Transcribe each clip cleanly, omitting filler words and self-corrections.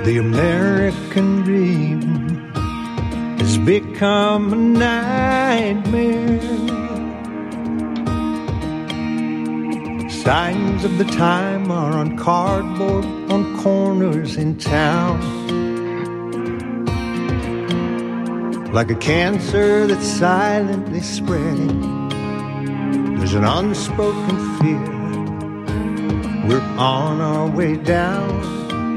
The American dream has become a nightmare. Signs of the time are on cardboard on corners in town. Like a cancer that's silently spreading, there's an unspoken fear. We're on our way down.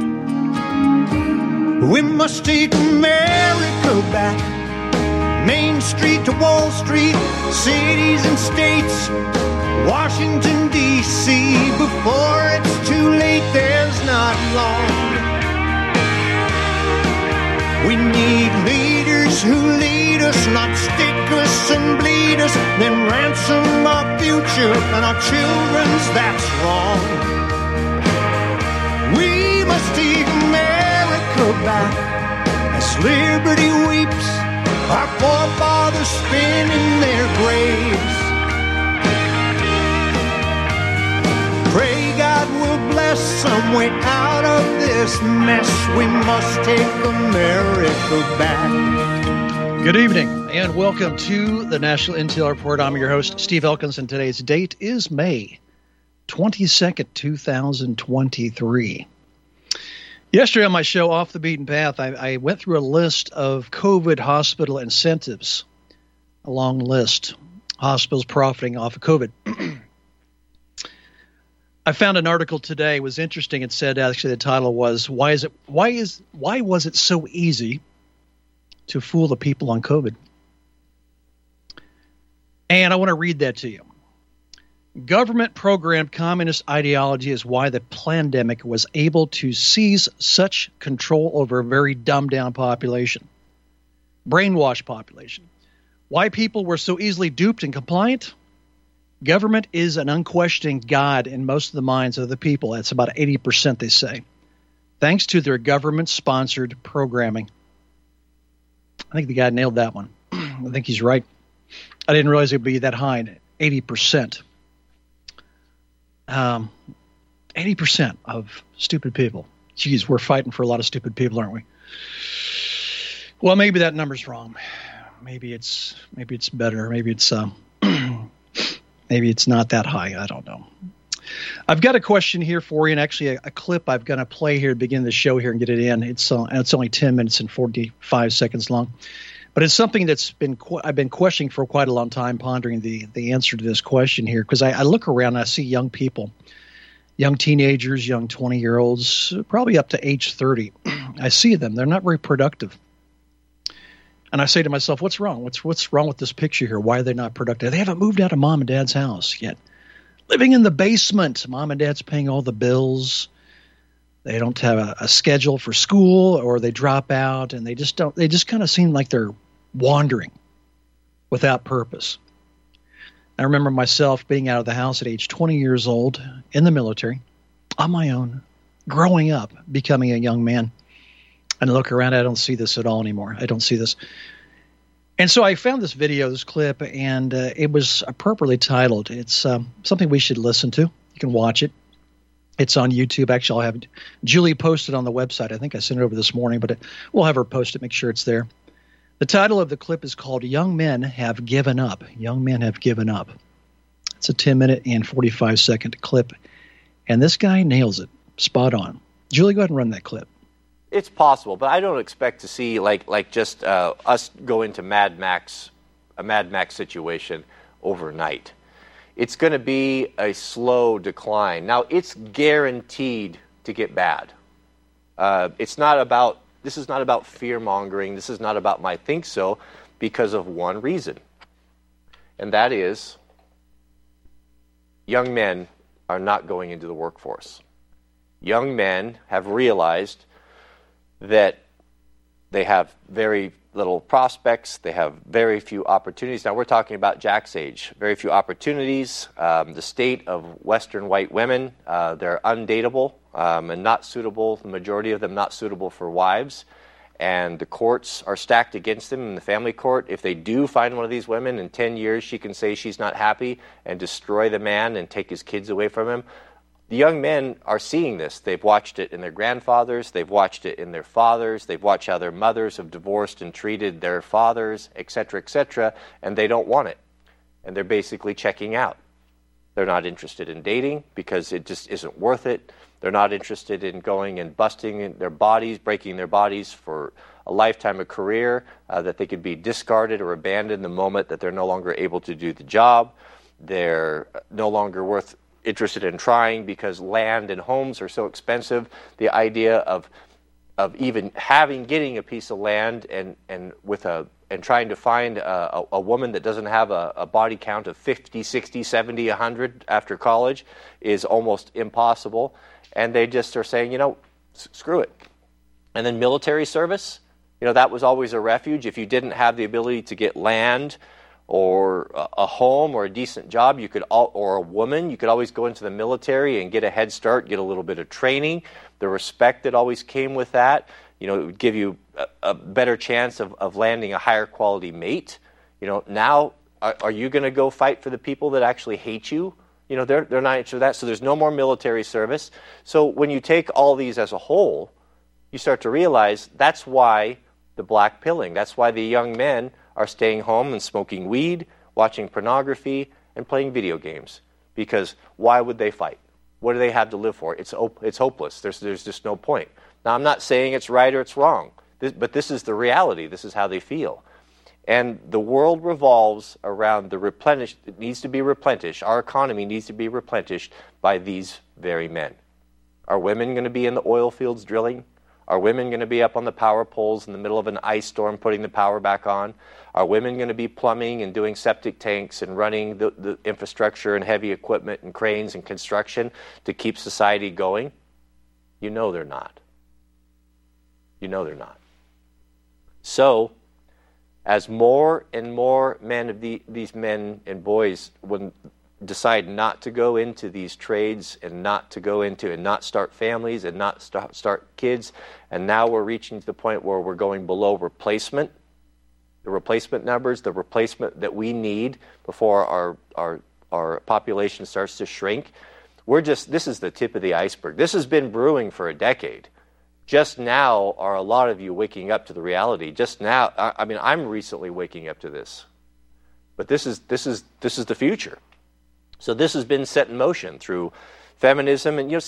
We must take America back. Main Street to Wall Street, cities and states, Washington, D.C. Before it's too late, there's not long. We need leaders who lead us, not stick us and bleed us, then ransom our future and our children's, that's wrong. We must take America back as liberty weeps, our forefathers spin in their graves. Pray God will bless some way out of this mess. We must take America back. Good evening and welcome to the National Intel Report. I'm your host, Steve Elkins, and today's date is May 22nd, 2023. Yesterday on my show, Off the Beaten Path, I went through a list of COVID hospital incentives, a long list, hospitals profiting off of COVID. I found an article today, it was interesting. It said, actually, the title was, why was it so easy to fool the people on COVID? And I want to read that to you. Government-programmed communist ideology is why the pandemic was able to seize such control over a very dumbed-down population, brainwashed population. Why people were so easily duped and compliant? Government is an unquestioning God in most of the minds of the people. That's about 80%, they say, thanks to their government-sponsored programming. I think the guy nailed that one. I think he's right. I didn't realize it would be that high, 80%. 80% of stupid people. Geez, we're fighting for a lot of stupid people, aren't we? Well, maybe that number's wrong. Maybe it's better. Maybe it's maybe it's not that high. I don't know. I've got a question here for you, and actually a clip I'm going to play here to begin the show here and get it in. It's only 10 minutes and 45 seconds long. But it's something that's I've been questioning for quite a long time, pondering the answer to this question here, because I look around and I see young people, young teenagers, young 20-year-olds, probably up to age 30. I see them. They're not very productive. And I say to myself, what's wrong? What's wrong with this picture here? Why are they not productive? They haven't moved out of mom and dad's house yet. Living in the basement. Mom and dad's paying all the bills. They don't have a schedule for school, or they drop out, and they just kind of seem like they're wandering without purpose. I remember myself being out of the house at age 20 years old in the military on my own, growing up, becoming a young man. And I look around, I don't see this at all anymore. I don't see this. And so I found this video, this clip, and it was appropriately titled. It's something we should listen to. You can watch it. It's on YouTube. Actually, I'll have Julie post it on the website. I think I sent it over this morning, but we'll have her post it, make sure it's there. The title of the clip is called Young Men Have Given Up. Young Men Have Given Up. It's a 10-minute and 45-second clip, and this guy nails it. Spot on. Julie, go ahead and run that clip. It's possible, but I don't expect to see like just us go into a Mad Max situation overnight. It's going to be a slow decline. Now, it's guaranteed to get bad. This is not about fear-mongering. This is not about my think so, because of one reason. And that is, young men are not going into the workforce. Young men have realized that they have very little prospects, they have very few opportunities. Now, we're talking about Jack's age. Very few opportunities. The state of Western white women, they're undateable and not suitable, the majority of them not suitable for wives. And the courts are stacked against them in the family court. If they do find one of these women, in 10 years she can say she's not happy and destroy the man and take his kids away from him. the young men are seeing this. They've watched it in their grandfathers. They've watched it in their fathers. They've watched how their mothers have divorced and treated their fathers, etc., and they don't want it. And they're basically checking out. They're not interested in dating because it just isn't worth it. They're not interested in going and busting their bodies, breaking their bodies for a lifetime of career, that they could be discarded or abandoned the moment that they're no longer able to do the job. They're no longer interested in trying because land and homes are so expensive. The idea of even getting a piece of land and trying to find a woman that doesn't have a body count of 50, 60, 70, 100 after college is almost impossible. And they just are saying, screw it. And then military service, that was always a refuge. If you didn't have the ability to get land or a home or a decent job, or a woman, you could always go into the military and get a head start, get a little bit of training. The respect that always came with that, it would give you a better chance of landing a higher quality mate. Now, are you going to go fight for the people that actually hate you? They're not interested in that, so there's no more military service. So when you take all these as a whole, you start to realize that's why the black pilling, that's why the young men are staying home and smoking weed, watching pornography, and playing video games. Because why would they fight? What do they have to live for? It's hopeless. There's just no point. Now, I'm not saying it's right or it's wrong, but this is the reality. This is how they feel. And the world revolves around it needs to be replenished. Our economy needs to be replenished by these very men. Are women going to be in the oil fields drilling? Are women going to be up on the power poles in the middle of an ice storm putting the power back on? Are women going to be plumbing and doing septic tanks and running the infrastructure and heavy equipment and cranes and construction to keep society going? They're not. They're not. So, as more and more men of these men and boys decide not to go into these trades and not start families and not start kids, and now we're reaching to the point where we're going below replacement, the replacement numbers, the replacement that we need before our population starts to shrink. This is the tip of the iceberg. This has been brewing for a decade. Just now are a lot of you waking up to the reality. Just now, I'm recently waking up to this. But this is the future. So this has been set in motion through feminism, and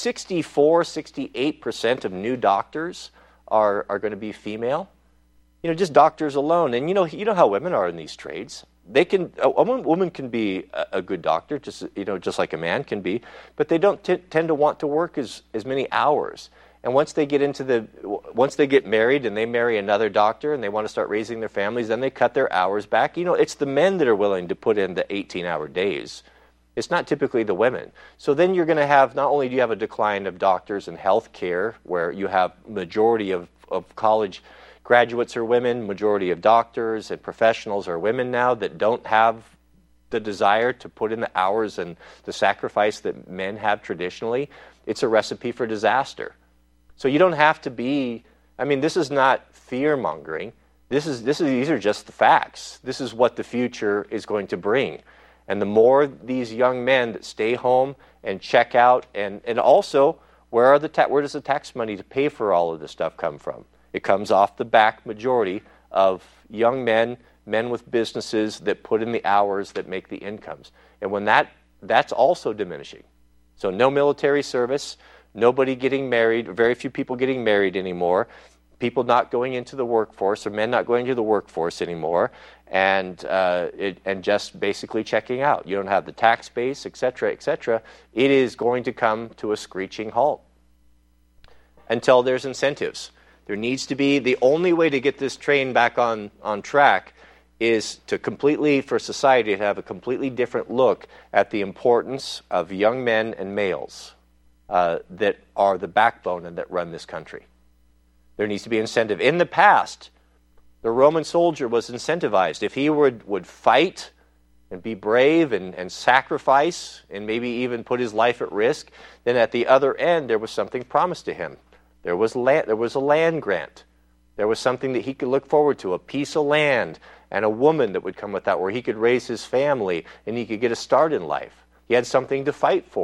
68% of new doctors are going to be female. Just doctors alone, and you know how women are in these trades. A woman can be a good doctor, just like a man can be, but they don't tend to want to work as many hours. And once they get married and they marry another doctor and they want to start raising their families, then they cut their hours back. It's the men that are willing to put in the 18-hour days. It's not typically the women. So then you're going to have, not only do you have a decline of doctors and health care, where you have majority of college graduates are women, majority of doctors and professionals are women now that don't have the desire to put in the hours and the sacrifice that men have traditionally. It's a recipe for disaster. So you don't have to be, this is not fear-mongering. These are just the facts. This is what the future is going to bring. And the more these young men that stay home and check out, and also, where does the tax money to pay for all of this stuff come from? It comes off the back majority of young men with businesses that put in the hours that make the incomes. And when that's also diminishing. So no military service, nobody getting married, very few people getting married anymore, people not going into the workforce, or men not going to the workforce anymore, and just basically checking out. You don't have the tax base, etc., etc. It is going to come to a screeching halt until there's incentives. There needs to be, the only way to get this train back on track is for society to have a completely different look at the importance of young men and males that are the backbone and that run this country. There needs to be incentive. In the past, the Roman soldier was incentivized. If he would fight and be brave and sacrifice and maybe even put his life at risk, then at the other end there was something promised to him. There was a land grant. There was something that he could look forward to, a piece of land and a woman that would come with that, where he could raise his family and he could get a start in life. He had something to fight for.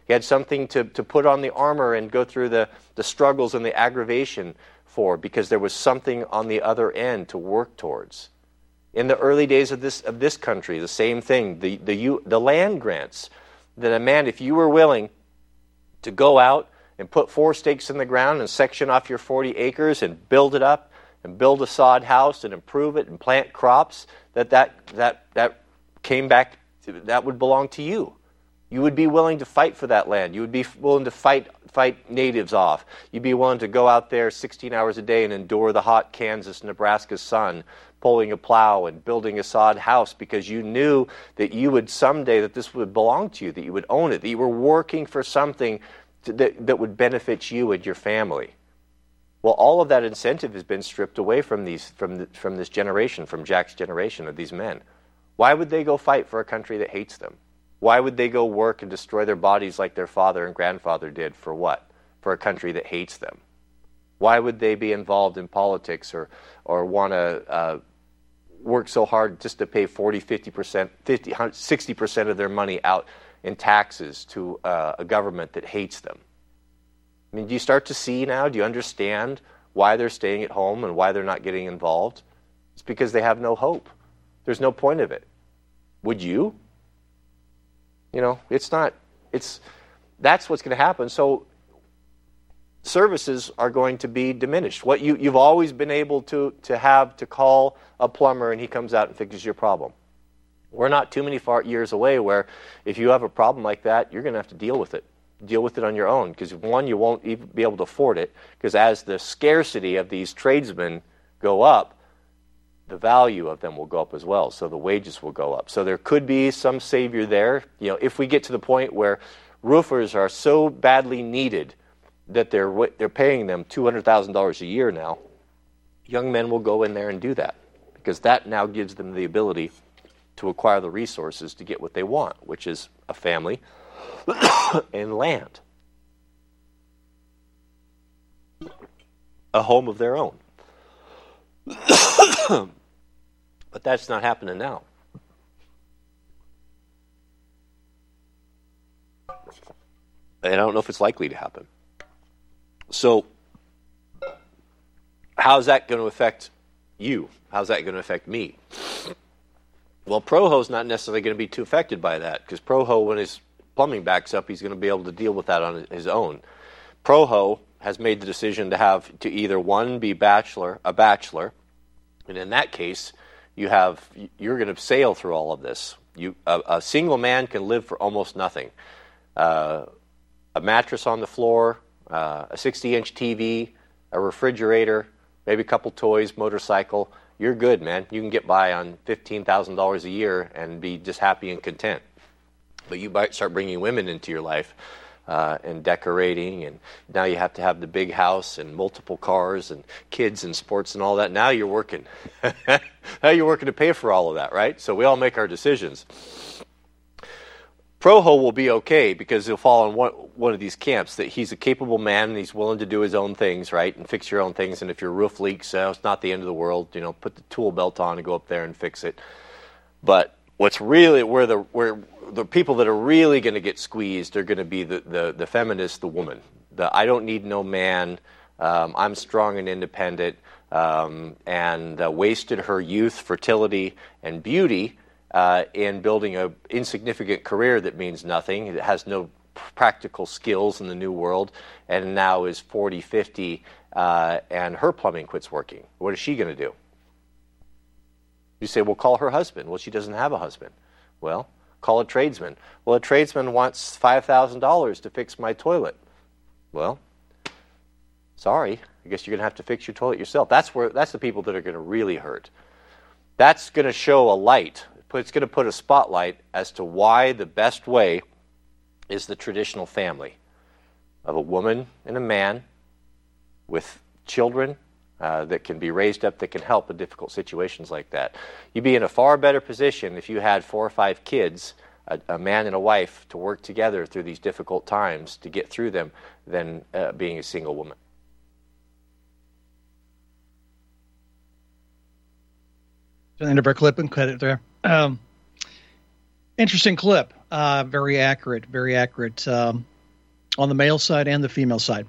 He had something to put on the armor and go through the struggles and the aggravation for, because there was something on the other end to work towards. In the early days of this country, the same thing. The land grants that a man, if you were willing to go out and put 4 stakes in the ground and section off your 40 acres and build it up and build a sod house and improve it and plant crops, that came back, that would belong to you. You would be willing to fight for that land. You would be willing to fight natives off. You'd be willing to go out there 16 hours a day and endure the hot Kansas, Nebraska sun, pulling a plow and building a sod house, because you knew that you would someday, that this would belong to you, that you would own it, that you were working for something that would benefit you and your family. Well, all of that incentive has been stripped away from this generation, from Jack's generation of these men. Why would they go fight for a country that hates them? Why would they go work and destroy their bodies like their father and grandfather did for what? For a country that hates them. Why would they be involved in politics or want to work so hard just to pay 40, 50%, 50, 60% of their money out in taxes to a government that hates them? I mean, do you start to see now? Do you understand why they're staying at home and why they're not getting involved? It's because they have no hope. There's no point of it. Would you? You know, that's what's going to happen. So services are going to be diminished. What you've always been able to have to call a plumber and he comes out and fixes your problem. We're not too many years away where if you have a problem like that, you're going to have to deal with it. Deal with it on your own, because one, you won't even be able to afford it, because as the scarcity of these tradesmen go up, the value of them will go up as well, so the wages will go up. So there could be some savior there. You know, if we get to the point where roofers are so badly needed that they're paying them $200,000 a year now, young men will go in there and do that, because that now gives them the ability to acquire the resources to get what they want, which is a family and land, a home of their own. But that's not happening now. And I don't know if it's likely to happen. So how's that going to affect you? How's that going to affect me? Well, Proho's not necessarily going to be too affected by that, because Proho, when his plumbing backs up, he's going to be able to deal with that on his own. Proho has made the decision to either one, be a bachelor, and in that case, you're going to sail through all of this. A single man can live for almost nothing. A mattress on the floor, a 60-inch TV, a refrigerator, maybe a couple toys, motorcycle. You're good, man. You can get by on $15,000 a year and be just happy and content. But you might start bringing women into your life and decorating, and now you have to have the big house and multiple cars and kids and sports and all that. Now you're working. Now you're working to pay for all of that, right? So we all make our decisions. Proho will be okay, because he'll fall in one of these camps, that he's a capable man and he's willing to do his own things, right, and fix your own things. And if your roof leaks, it's not the end of the world. You know, put the tool belt on and go up there and fix it. But what's really where the people that are really going to get squeezed are going to be the feminist, the woman. I don't need no man. I'm strong and independent, and wasted her youth, fertility, and beauty in building an insignificant career that means nothing. It has no practical skills in the new world, and now is 40, 50, and her plumbing quits working. What is she going to do? You say, well, call her husband. Well, she doesn't have a husband. Well, call a tradesman. Well, a tradesman wants $5,000 to fix my toilet. Well, sorry, I guess you're going to have to fix your toilet yourself. That's the people that are going to really hurt. That's going to show a light. It's going to put a spotlight as to why the best way is the traditional family of a woman and a man with children that can be raised up, that can help in difficult situations like that. You'd be in a far better position if you had 4 or 5 kids, a man and a wife, to work together through these difficult times to get through them than being a single woman. End of our clip and cut it there. Interesting clip. Very accurate. Very accurate. on the male side and the female side.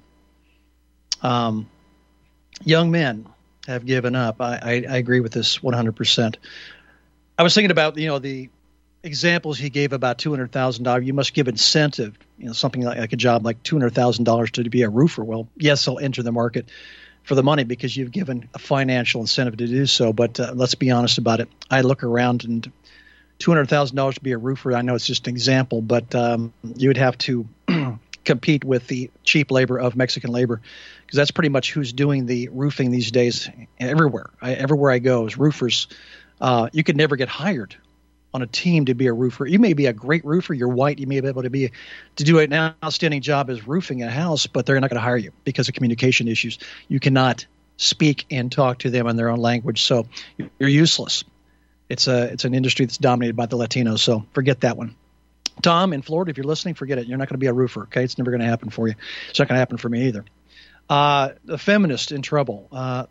Young men have given up. I agree with this 100%. I was thinking about, the examples he gave about $200,000. You must give incentive, something like a job like $200,000 to be a roofer. Well, yes, I'll enter the market for the money because you've given a financial incentive to do so. But let's be honest about it. I look around and $200,000 to be a roofer, I know it's just an example, but you would have to compete with the cheap labor of Mexican labor, because that's pretty much who's doing the roofing these days everywhere. Everywhere I go is roofers. You could never get hired on a team to be a roofer. You may be a great roofer. You're white. You may be able to do an outstanding job as roofing a house, but they're not going to hire you because of communication issues. You cannot speak and talk to them in their own language, so you're useless. It's an industry that's dominated by the Latinos, so forget that one. Tom in Florida, if you're listening, forget it. You're not going to be a roofer, okay? It's never going to happen for you. It's not going to happen for me either. The feminist in trouble.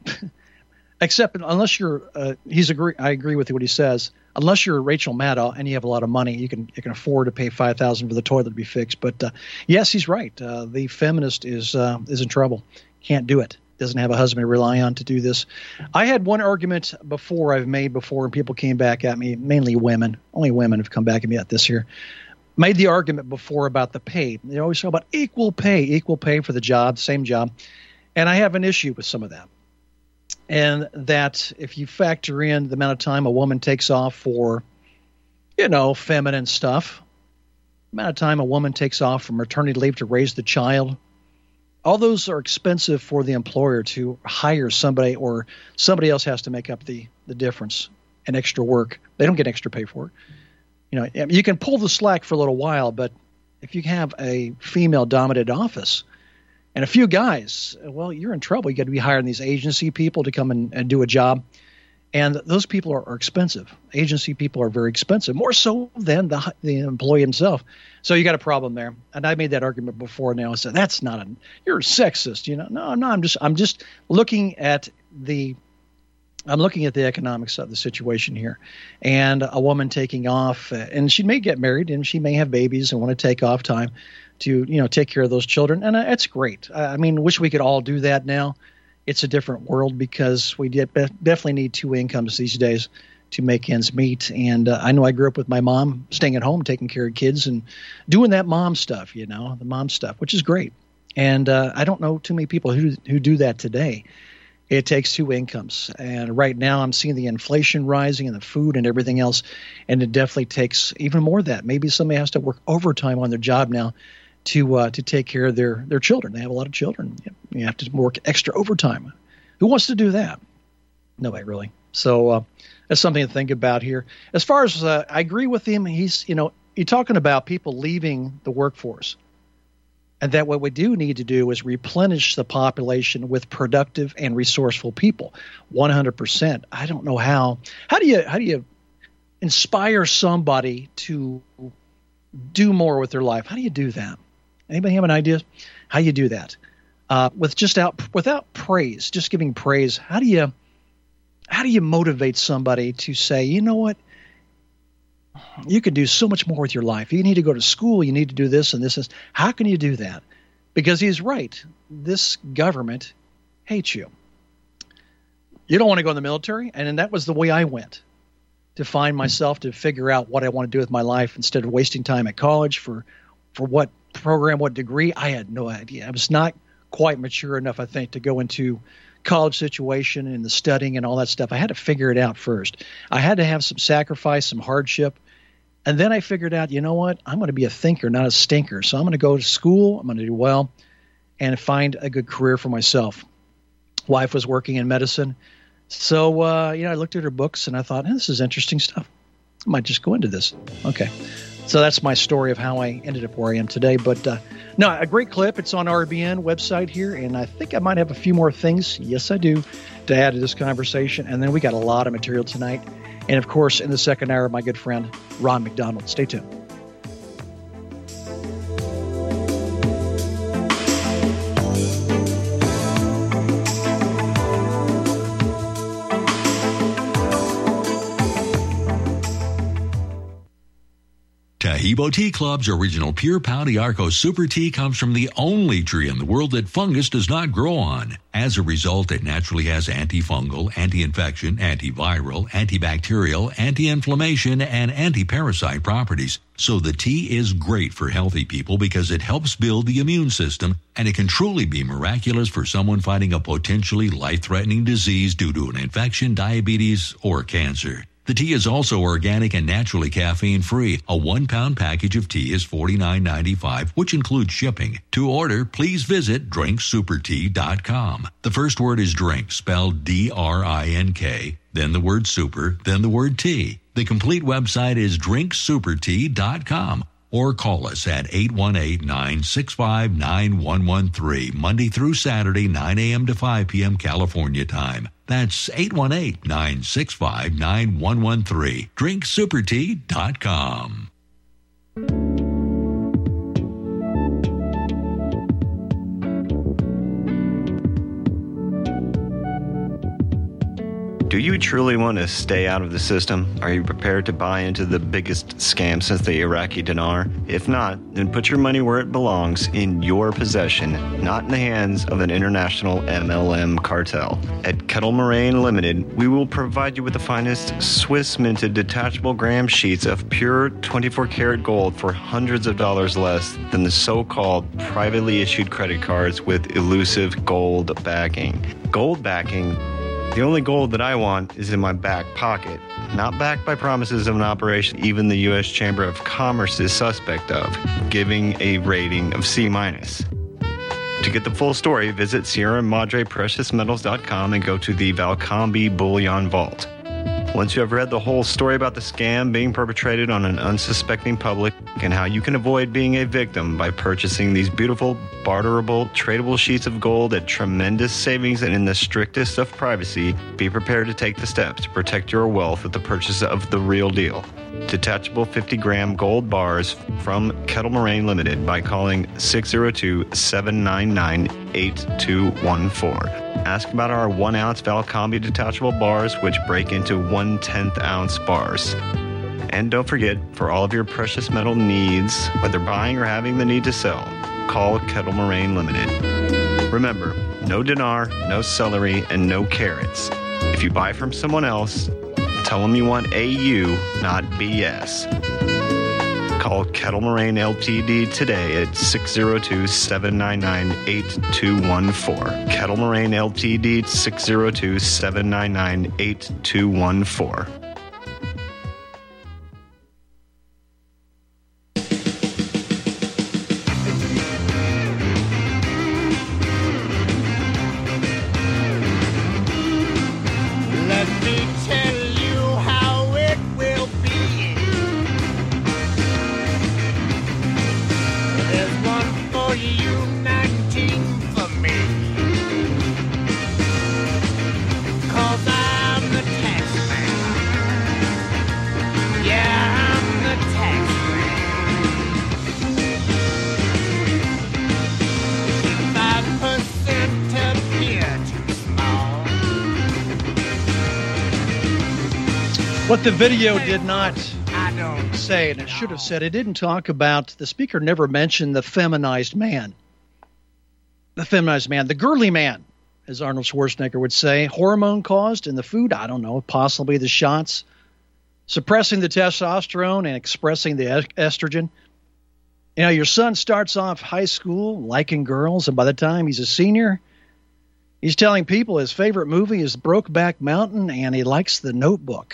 Except unless you're, I agree with what he says. Unless you're Rachel Maddow and you have a lot of money, you can afford to pay $5,000 for the toilet to be fixed. But yes, he's right. The feminist is in trouble. Can't do it. Doesn't have a husband to rely on to do this. I had one argument I've made before, and people came back at me. Mainly women. Only women have come back at me at this year. Made the argument before about the pay. They always talk about equal pay for the job, same job, and I have an issue with some of that. And that if you factor in the amount of time a woman takes off for, feminine stuff, the amount of time a woman takes off from maternity leave to raise the child, all those are expensive for the employer to hire somebody, or somebody else has to make up the difference and extra work. They don't get extra pay for it. You can pull the slack for a little while, but if you have a female-dominated office and a few guys, well, you're in trouble. You got to be hiring these agency people to come and do a job. And those people are expensive. Agency people are very expensive, more so than the employee himself. So you got a problem there. And I made that argument before. Now I said, you're sexist. No, I'm not. I'm just looking at the economics of the situation here. And a woman taking off, and she may get married and she may have babies and want to take off time to, take care of those children. And that's great. I mean, wish we could all do that now. It's a different world because we definitely need two incomes these days to make ends meet. And I know I grew up with my mom staying at home, taking care of kids and doing that mom stuff, the mom stuff, which is great. And I don't know too many people who do that today. It takes two incomes. And right now I'm seeing the inflation rising and the food and everything else. And it definitely takes even more of that. Maybe somebody has to work overtime on their job now to take care of their children. They have a lot of children. You have to work extra overtime. Who wants to do that? Nobody really. So that's something to think about here. As far as I agree with him, he's talking about people leaving the workforce, and that what we do need to do is replenish the population with productive and resourceful people. 100%. I don't know how. How do you inspire somebody to do more with their life? How do you do that? Anybody have an idea how you do that? Without praise, just giving praise. How do you motivate somebody to say, you know what? You can do so much more with your life. You need to go to school. You need to do this and this. How can you do that? Because he's right. This government hates you. You don't want to go in the military, and that was the way I went to find myself, to figure out what I want to do with my life instead of wasting time at college for what program, what degree. I had no idea. I was not quite mature enough, I think, to go into college situation and the studying and all that stuff. I had to figure it out first. I had to have some sacrifice, some hardship. And then I figured out, you know what? I'm going to be a thinker, not a stinker. So I'm going to go to school. I'm going to do well and find a good career for myself. Wife was working in medicine. So, I looked at her books and I thought, this is interesting stuff. I might just go into this. Okay. So that's my story of how I ended up where I am today. But no, a great clip. It's on RBN website here. And I think I might have a few more things. Yes, I do, to add to this conversation. And then we got a lot of material tonight. And of course, in the second hour, my good friend, Ron McDonald. Stay tuned. Hebo Tea Club's original Pure Pau d'Arco Super Tea comes from the only tree in the world that fungus does not grow on. As a result, it naturally has antifungal, anti-infection, antiviral, antibacterial, anti-inflammation, and anti-parasite properties. So the tea is great for healthy people because it helps build the immune system, and it can truly be miraculous for someone fighting a potentially life-threatening disease due to an infection, diabetes, or cancer. The tea is also organic and naturally caffeine-free. A 1-pound package of tea is $49.95, which includes shipping. To order, please visit drinksupertea.com. The first word is drink, spelled D-R-I-N-K, then the word super, then the word tea. The complete website is drinksupertea.com. Or call us at 818-965-9113, Monday through Saturday, 9 a.m. to 5 p.m. California time. That's 818-965-9113, drinksupertea.com. Do you truly want to stay out of the system? Are you prepared to buy into the biggest scam since the Iraqi dinar? If not, then put your money where it belongs, in your possession, not in the hands of an international MLM cartel. At Kettle Moraine Limited, we will provide you with the finest Swiss-minted detachable gram sheets of pure 24-karat gold for hundreds of dollars less than the so-called privately issued credit cards with elusive gold backing. Gold backing? The only gold that I want is in my back pocket, not backed by promises of an operation even the U.S. Chamber of Commerce is suspect of, giving a rating of C-. To get the full story, visit Sierra Madre PreciousMetals.com and go to the Valcambi Bullion Vault. Once you have read the whole story about the scam being perpetrated on an unsuspecting public and how you can avoid being a victim by purchasing these beautiful, barterable, tradable sheets of gold at tremendous savings and in the strictest of privacy, be prepared to take the steps to protect your wealth with the purchase of the real deal. Detachable 50-gram gold bars from Kettle Moraine Limited by calling 602-799-8214. Ask about our 1-ounce Valcambi detachable bars, which break into 1/10-ounce bars. And don't forget, for all of your precious metal needs, whether buying or having the need to sell, call Kettle Moraine Limited. Remember, no dinar, no celery, and no carrots. If you buy from someone else, tell them you want AU, not BS. Call Kettle Moraine Ltd. today at 602-799-8214. Kettle Moraine Ltd. 602-799-8214. What the video did not say, and it should have said, it didn't talk about, the speaker never mentioned the feminized man. The feminized man, the girly man, as Arnold Schwarzenegger would say. Hormone caused in the food? I don't know. Possibly the shots. Suppressing the testosterone and expressing the estrogen. You know, your son starts off high school liking girls, and by the time he's a senior, he's telling people his favorite movie is Brokeback Mountain, and he likes The Notebook.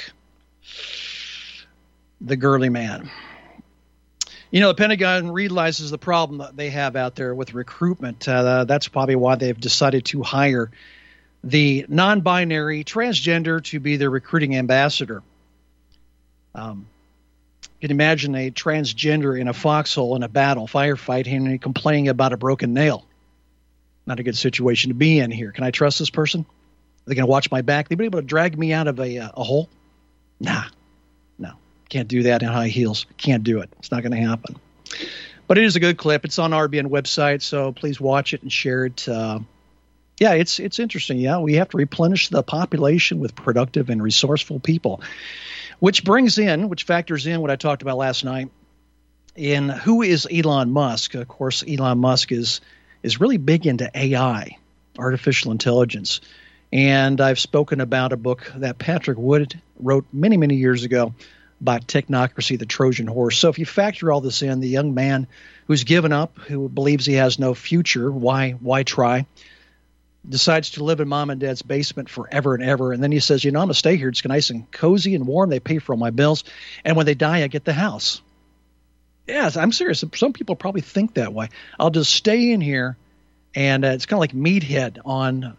The girly man. You know, the Pentagon realizes the problem that they have out there with recruitment. That's probably why they've decided to hire the non-binary transgender to be their recruiting ambassador. You can imagine a transgender in a foxhole in a battle, firefight, and complaining about a broken nail. Not a good situation to be in here. Can I trust this person? Are they going to watch my back? They be able to drag me out of a hole? Nah, no. Can't do that in high heels. Can't do it. It's not going to happen. But it is a good clip. It's on our RBN website, so please watch it and share it. Yeah, it's interesting. Yeah, we have to replenish the population with productive and resourceful people, which factors in what I talked about last night. And who is Elon Musk? Of course, Elon Musk is really big into AI, artificial intelligence. And I've spoken about a book that Patrick Wood wrote many, many years ago about technocracy, the Trojan horse. So if you factor all this in, the young man who's given up, who believes he has no future, why try, decides to live in mom and dad's basement forever and ever. And then he says, I'm going to stay here. It's nice and cozy and warm. They pay for all my bills. And when they die, I get the house. Yes, I'm serious. Some people probably think that way. I'll just stay in here. And it's kind of like Meathead on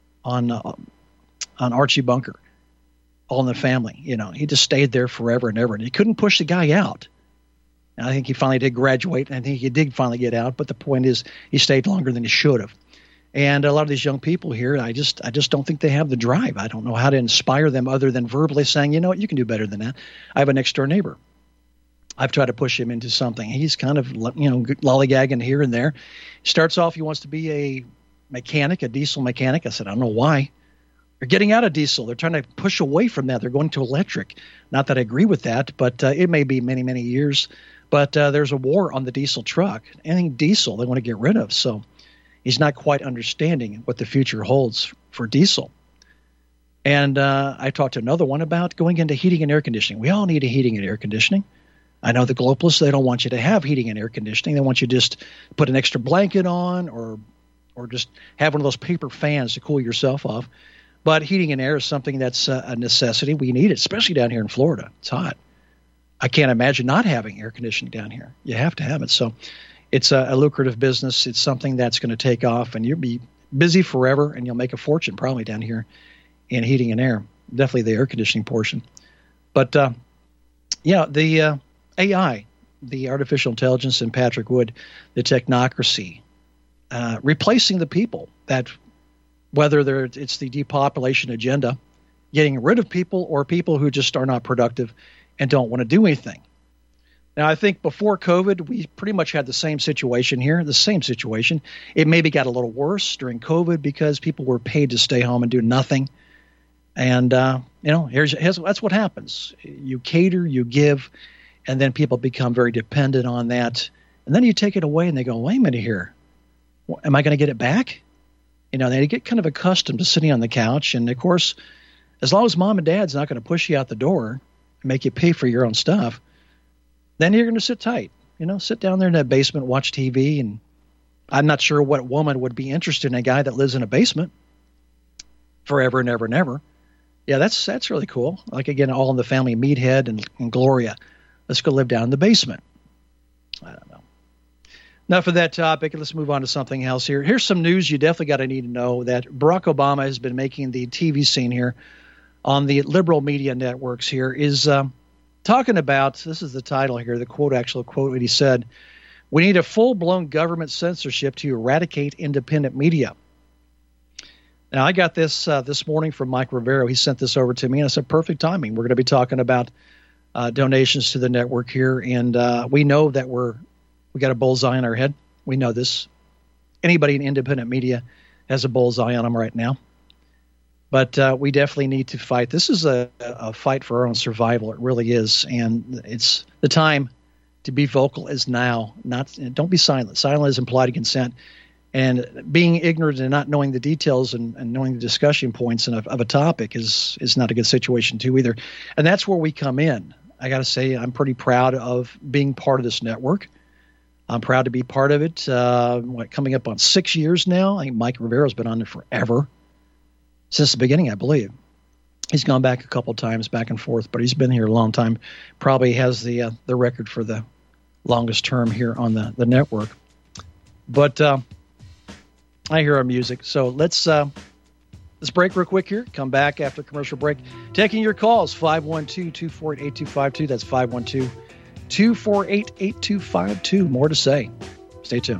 Archie Bunker, All in the Family. He just stayed there forever and ever. And he couldn't push the guy out. And I think he finally did graduate. And I think he did finally get out. But the point is he stayed longer than he should have. And a lot of these young people here, I just don't think they have the drive. I don't know how to inspire them other than verbally saying, you know what, you can do better than that. I have a next door neighbor. I've tried to push him into something. He's kind of, lollygagging here and there. He starts off, he wants to be a mechanic, a diesel mechanic. I said, I don't know why. They're getting out of diesel. They're trying to push away from that. They're going to electric. Not that I agree with that, but it may be many, many years. But there's a war on the diesel truck. Anything diesel they want to get rid of. So he's not quite understanding what the future holds for diesel. And I talked to another one about going into heating and air conditioning. We all need a heating and air conditioning. I know the globalists, they don't want you to have heating and air conditioning. They want you to just put an extra blanket on or just have one of those paper fans to cool yourself off. But heating and air is something that's a necessity. We need it, especially down here in Florida. It's hot. I can't imagine not having air conditioning down here. You have to have it. So it's a lucrative business. It's something that's going to take off, and you'll be busy forever, and you'll make a fortune probably down here in heating and air, definitely the air conditioning portion. But, the AI, the artificial intelligence, and Patrick Wood, the technocracy, replacing the people, that whether it's the depopulation agenda, getting rid of people, or people who just are not productive and don't want to do anything. Now, I think before COVID, we pretty much had the same situation here, the same situation. It maybe got a little worse during COVID because people were paid to stay home and do nothing. And, that's what happens. You cater, you give, and then people become very dependent on that. And then you take it away and they go, wait a minute here. Am I going to get it back? They get kind of accustomed to sitting on the couch. And, of course, as long as mom and dad's not going to push you out the door and make you pay for your own stuff, then you're going to sit tight. Sit down there in that basement, watch TV. And I'm not sure what woman would be interested in a guy that lives in a basement forever and ever and ever. Yeah, that's really cool. Like, again, All in the Family, Meathead and Gloria. Let's go live down in the basement. I don't know. Enough of that topic. Let's move on to something else here. Here's some news you definitely got to need to know, that Barack Obama has been making the TV scene here on the liberal media networks here, is talking about, this is the title here, the actual quote, what he said, we need a full-blown government censorship to eradicate independent media. Now, I got this this morning from Mike Rivero. He sent this over to me, and I said, perfect timing. We're going to be talking about donations to the network here, and we know that we got a bullseye on our head. We know this. Anybody in independent media has a bullseye on them right now. But we definitely need to fight. This is a fight for our own survival. It really is, and it's the time to be vocal is now. Don't be silent. Silent is implied consent. And being ignorant and not knowing the details and knowing the discussion points of a topic is not a good situation too either. And that's where we come in. I got to say, I'm pretty proud of being part of this network. I'm proud to be part of it. Coming up on 6 years now. I think Mike Rivero's been on it forever, since the beginning, I believe. He's gone back a couple times, back and forth, but he's been here a long time. Probably has the record for the longest term here on the network. But I hear our music, so let's break real quick here. Come back after commercial break. Taking your calls, 512-248-8252. That's 512-248-8252. More to say. Stay tuned.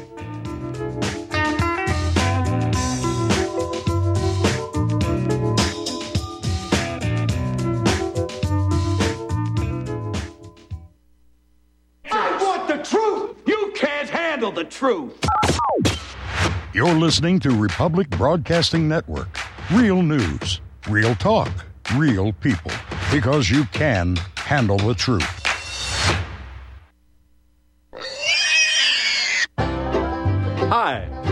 I want the truth. You can't handle the truth. You're listening to Republic Broadcasting Network. Real news, real talk, real people. Because you can handle the truth.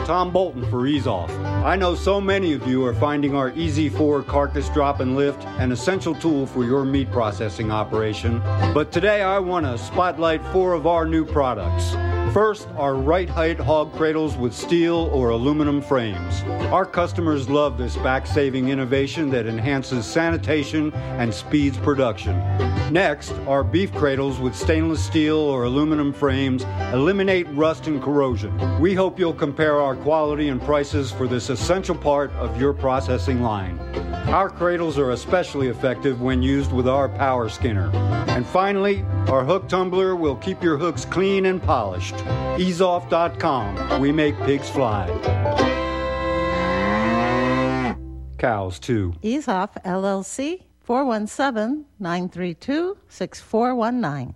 Tom Bolton for Ease Off. I know so many of you are finding our Easy 4 carcass drop and lift an essential tool for your meat processing operation, but today I want to spotlight 4 of our new products. First, our right height hog cradles with steel or aluminum frames. Our customers love this back-saving innovation that enhances sanitation and speeds production. Next, our beef cradles with stainless steel or aluminum frames eliminate rust and corrosion. We hope you'll compare our quality and prices for this essential part of your processing line. Our cradles are especially effective when used with our power skinner. And finally, our hook tumbler will keep your hooks clean and polished. EaseOff.com. We make pigs fly. Cows, too. Ease Off, LLC, 417-932-6419.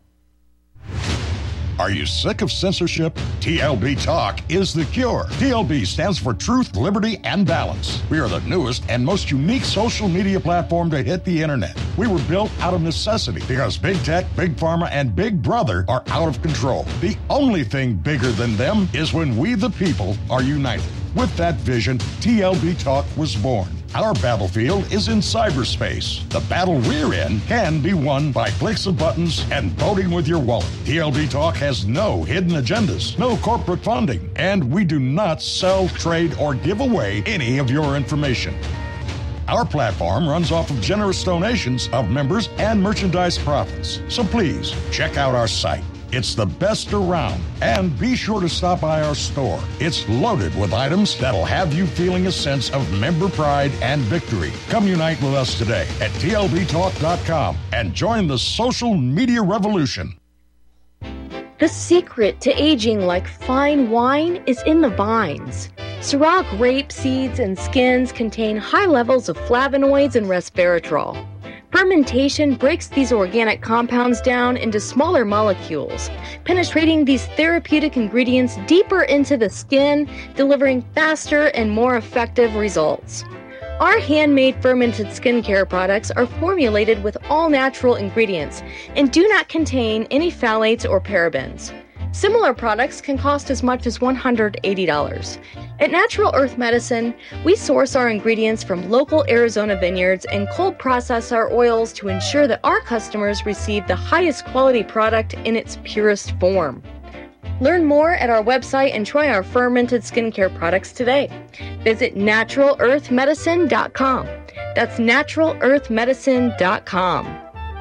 Are you sick of censorship? TLB Talk is the cure. TLB stands for Truth, Liberty, and Balance. We are the newest and most unique social media platform to hit the internet. We were built out of necessity because big tech, big pharma, and big brother are out of control. The only thing bigger than them is when we the people are united. With that vision, TLB Talk was born. Our battlefield is in cyberspace. The battle we're in can be won by clicks of buttons and voting with your wallet. TLB Talk has no hidden agendas, no corporate funding, and we do not sell, trade, or give away any of your information. Our platform runs off of generous donations of members and merchandise profits. So please, check out our site. It's the best around. And be sure to stop by our store. It's loaded with items that'll have you feeling a sense of member pride and victory. Come unite with us today at TLBTalk.com and join the social media revolution. The secret to aging like fine wine is in the vines. Syrah grape seeds and skins contain high levels of flavonoids and resveratrol. Fermentation breaks these organic compounds down into smaller molecules, penetrating these therapeutic ingredients deeper into the skin, delivering faster and more effective results. Our handmade fermented skincare products are formulated with all natural ingredients and do not contain any phthalates or parabens. Similar products can cost as much as $180. At Natural Earth Medicine, we source our ingredients from local Arizona vineyards and cold process our oils to ensure that our customers receive the highest quality product in its purest form. Learn more at our website and try our fermented skincare products today. Visit NaturalEarthMedicine.com. That's NaturalEarthMedicine.com.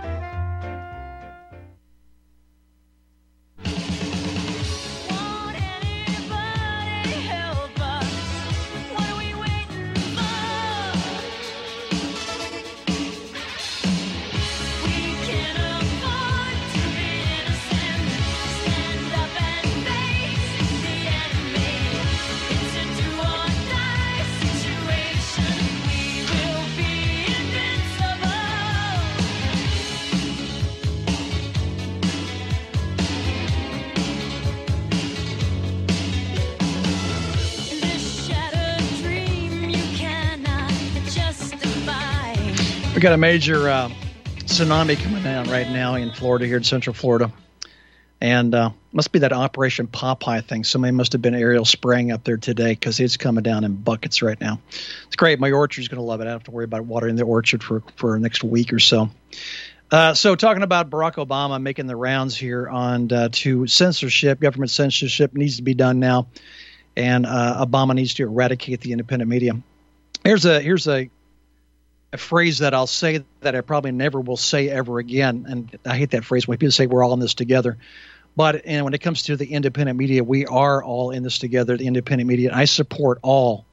We got a major tsunami coming down right now in Florida, here in Central Florida. And must be that Operation Popeye thing. Somebody must have been aerial spraying up there today because it's coming down in buckets right now. It's great. My orchard's going to love it. I don't have to worry about watering the orchard for the next week or so. So talking about Barack Obama making the rounds here on to censorship, government censorship needs to be done now. And Obama needs to eradicate the independent media. Here's a phrase that I'll say that I probably never will say ever again. And I hate that phrase when people say we're all in this together. But when it comes to the independent media, we are all in this together, the independent media. I support all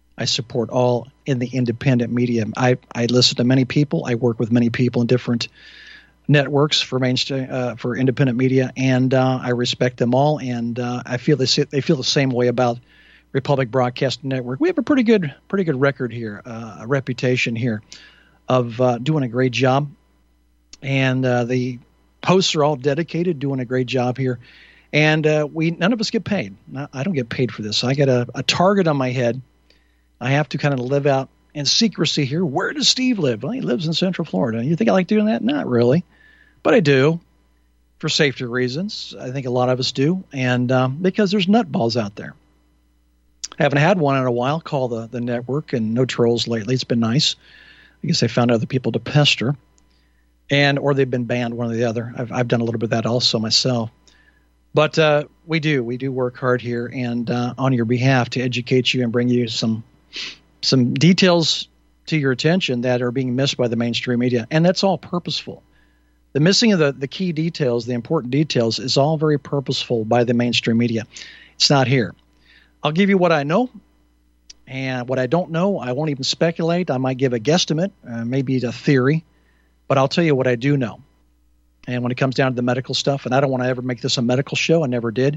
in the independent media. I listen to many people. I work with many people in different networks for mainstream for independent media, and I respect them all. And I feel they feel the same way about Republic Broadcasting Network. We have a pretty good record here, a reputation here of doing a great job, and the hosts are all dedicated, doing a great job here, and none of us get paid. I don't get paid for this. I get a target on my head. I have to kind of live out in secrecy here. Where does Steve live? Well, he lives in Central Florida. You think I like doing that? Not really, but I do for safety reasons. I think a lot of us do, and because there's nutballs out there. Haven't had one in a while. Call the network, and no trolls lately. It's been nice. I guess they found other people to pester, or they've been banned, one or the other. I've done a little bit of that also myself. But we do work hard here, and on your behalf to educate you and bring you some details to your attention that are being missed by the mainstream media, and that's all purposeful. The missing of the key details, the important details, is all very purposeful by the mainstream media. It's not here. I'll give you what I know, and what I don't know, I won't even speculate. I might give a guesstimate, maybe a theory, but I'll tell you what I do know. And when it comes down to the medical stuff, and I don't want to ever make this a medical show, I never did,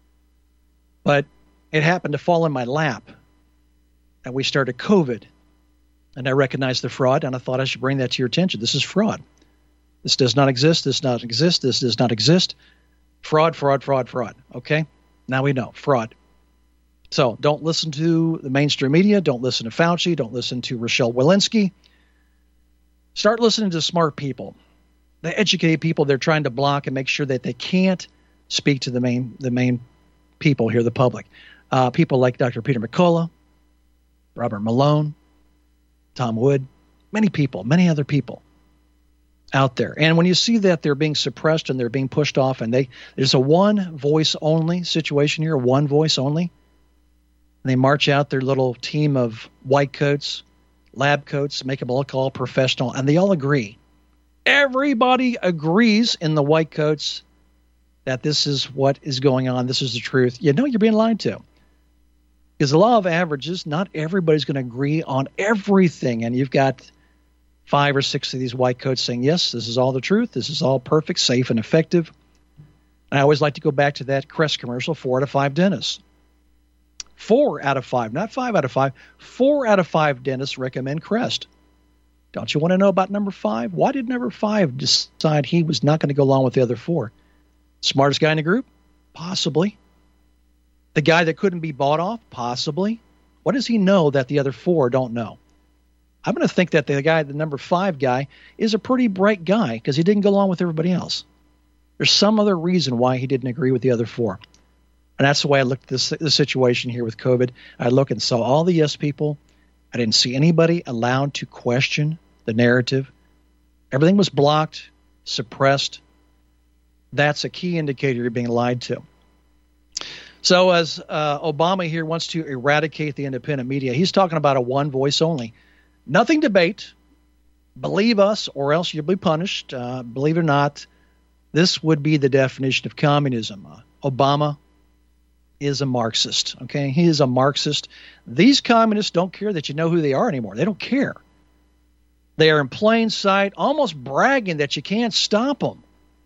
but it happened to fall in my lap, and we started COVID, and I recognized the fraud, and I thought I should bring that to your attention. This is fraud. This does not exist. This does not exist. This does not exist. Fraud, fraud, fraud, fraud. Okay? Now we know. Fraud. So don't listen to the mainstream media. Don't listen to Fauci. Don't listen to Rochelle Walensky. Start listening to smart people. The educated people they're trying to block and make sure that they can't speak to the main people here, the public. People like Dr. Peter McCullough, Robert Malone, Tom Wood, many people, many other people out there. And when you see that they're being suppressed and they're being pushed off, and there's a one voice only situation here, one voice only. And they march out their little team of white coats, lab coats, make them look all professional, and they all agree. Everybody agrees in the white coats that this is what is going on. This is the truth. You know you're being lied to. Because the law of averages, not everybody's going to agree on everything. And you've got 5 or 6 of these white coats saying, yes, this is all the truth. This is all perfect, safe, and effective. And I always like to go back to that Crest commercial, 4 out of 5 dentists. 4 out of 5, not 5 out of 5. 4 out of 5 dentists recommend Crest. Don't you want to know about number 5? Why did number 5 decide he was not going to go along with the other 4? Smartest guy in the group? Possibly. The guy that couldn't be bought off? Possibly. What does he know that the other 4 don't know? I'm going to think that the number 5 guy, is a pretty bright guy because he didn't go along with everybody else. There's some other reason why he didn't agree with the other 4. And that's the way I looked at this situation here with COVID. I looked and saw all the yes people. I didn't see anybody allowed to question the narrative. Everything was blocked, suppressed. That's a key indicator you're being lied to. So as Obama here wants to eradicate the independent media, he's talking about a one voice only. Nothing debate. Believe us or else you'll be punished. Believe it or not, this would be the definition of communism. Obama is a Marxist. Okay, he is a Marxist. These communists don't care that you know who they are anymore. They don't care. They are in plain sight, almost bragging that you can't stop them.